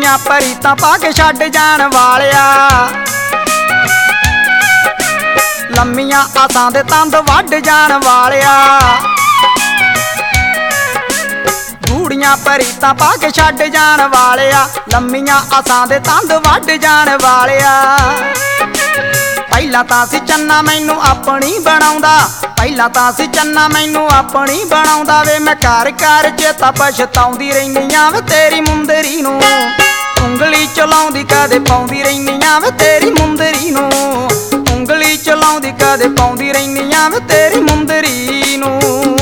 गूड़ियां परीतां पा के छड्ड जाण वालिया, लम्मियां आसां दे तंद वड्ड जाण वालिया। गूड़ियां परीतां पा के छड्ड जाण वालिया, लम्मियां आसां दे तंद वड्ड जाण वालिया। पहिलां तां सी चन्ना मैनू अपनी बनाउंदा, पहिलां तां सी चन्ना मैनू अपनी बनाउंदा वे। मैं घर घर चेता पछताउंदी रहिंदी वे तेरी मुंदरी नूं, उंगली चलाउंदी कदे पाउंदी रहिंदी वे तेरी मुंदरी नूं, उंगली चलाउंदी कदे पाउंदी रहिंदी वे तेरी मुंदरी नूं।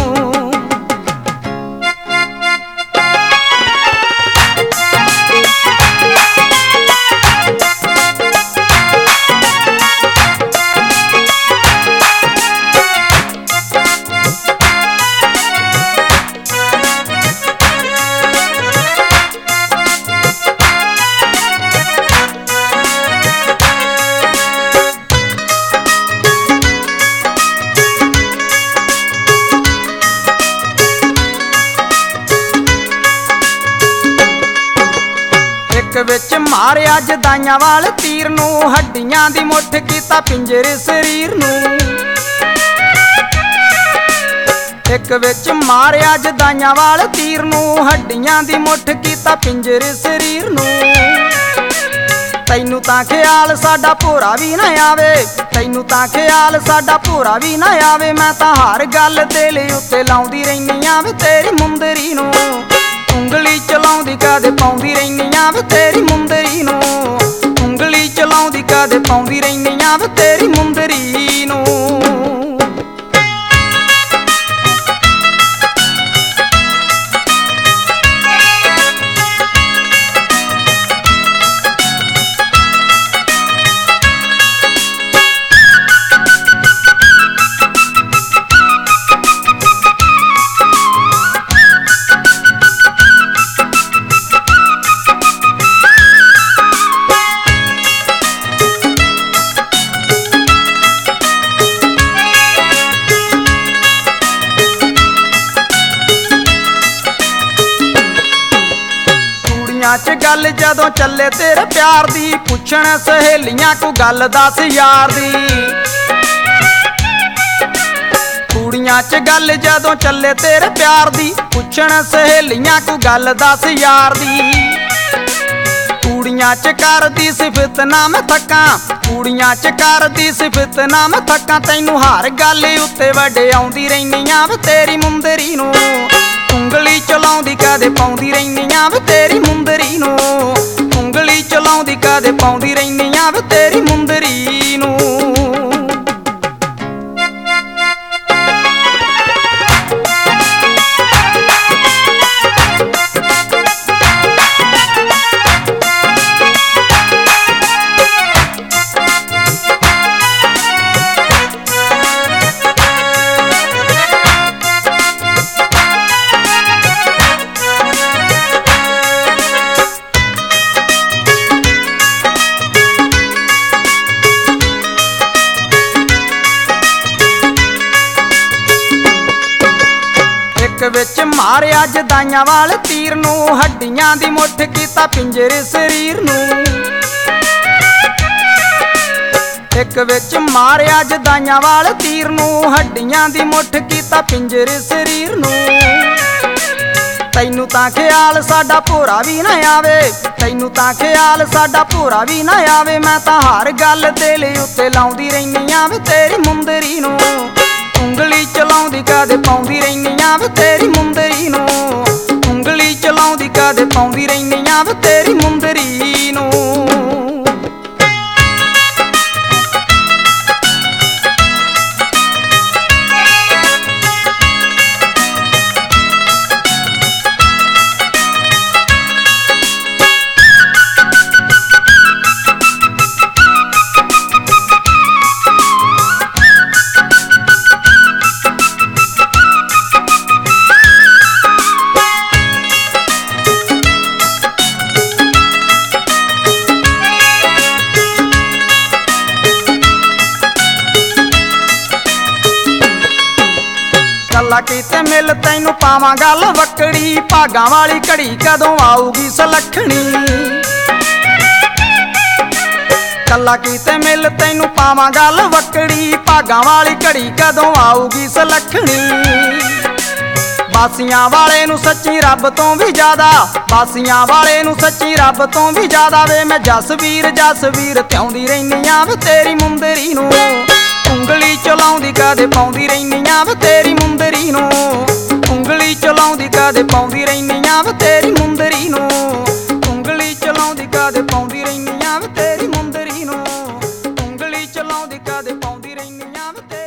विच मारिया जदाइयां वाल तीर नूं, हड्डियां दी मुठ कीता पिंजरे शरीर नूं। एक विच मारिया जदाइयां वाल तीर नूं, हड्डियां दी मुठ कीता पिंजरे शरीर नूं। तैनू तां ख्याल साडा भोरा भी ना आवे, तैनू तां ख्याल साडा भोरा भी ना आवे। मैं तां हर गल दिल उत्ते लाउंदी रहिंदी वे तेरी मुंदरी नूं, उंगली चलाउंदी कदे पाउंदी रहिंदी वे तेरी मुंदरी नूं, उंगली चलाउंदी कदे पाउंदी रहिंदी वे तेरी मुंदरी नूं। च गल जदों चले तेरे प्यार दी, पुछण सहेलियां को गल दस यार दी। कुड़ियां च गल जदों चले तेरे प्यार दी, पुछण सहेलियां को गल दस यार दी। कुड़ियां च करदी सिफत ना मैं थकां, कुड़ियां च करदी सिफत ना मैं थकां। तैनू हर गल उत्ते वड्डे आउंदी रहिंदी वे तेरी मुंदरी नूं, उंगली चलाउंदी कदे पाउंदी रहिंदी वे तेरी मुंदरी नूं, उंगली चलाउंदी कदे पाउंदी रहिंदी वे तेरी मुंदरी नूं। विच मारिया जदाइयां वाल तीर नूं, हड्डियां दी मुठ कीता पिंजरे शरीर नूं। एक विच मारिया जदाइयां वाल तीर नूं, हड्डियां दी मुठ कीता पिंजरे शरीर नूं। तैनू तां ख्याल साडा भोरा भी ना आवे, तैनू तां ख्याल साडा भोरा भी ना आवे। मैं तां हर गल दिल उत्ते लाउंदी रहिंदी वे तेरी मुंदरी नूं, उंगली चलाउंदी कदे पाउंदी रहिंदी वे तेरी मुंदरी नूं, उंगली चलाउंदी कदे पाउंदी रहिंदी वे तेरी मुंदरी नूं। गल्लां कीते मिल तैनू पावां गल वक्कड़ी, भागां वाली घड़ी कदों आऊगी सलखणी। ਕੱਲਾ ਕੀਤੇ ਮਿਲ ਤੈਨੂੰ ਪਾਵਾਂ ਗੱਲ ਵੱਕੜੀ, ਭਾਗਾਂ ਵਾਲੀ ਘੜੀ ਕਦੋਂ ਆਊਗੀ ਸੁਲੱਖਣੀ। ਬਾਸੀਆਂ ਵਾਲੇ ਨੂੰ ਸੱਚੀ ਰੱਬ ਤੋਂ ਵੀ ਜ਼ਿਆਦਾ, ਬਾਸੀਆਂ ਵਾਲੇ ਨੂੰ ਸੱਚੀ ਰੱਬ ਤੋਂ ਵੀ ਜ਼ਿਆਦਾ ਵੇ ਮੈਂ ਜਸਵੀਰ ਧਿਆਉਂਦੀ ਰਹਿਨੀ ਆਂ ਵੇ ਤੇਰੀ ਮੁੰਦਰੀ ਨੂੰ। ਉਂਗਲੀ ਚਲਾਉਂਦੀ ਕਦੇ ਪਾਉਂਦੀ ਰਹਿਨੀ ਆਂ ਵੇ ਤੇਰੀ ਮੁੰਦਰੀ ਨੂੰ। ਉਂਗਲੀ ਚਲਾਉਂਦੀ ਕਦੇ ਪਾਉਂਦੀ ਰਹਿਨੀ ਆਂ ਵੇ ਤੇਰੀ ਮੁੰਦਰੀ ਨੂੰ। ਉਂਗਲੀ ਚਲਾਉਂਦੀ ਕਦੇ ਪਾਉਂਦੀ ਰਹਿਨੀ ਆਂ ਵੇ ਤੇਰੀ ਮੁੰਦਰੀ ਨੂੰ। ਉਂਗਲੀ ਚਲਾਉਂਦੀ ਕਦੇ ਪਾਉਂਦੀ ਰਹਿਨੀ ਆਂ ਵੇ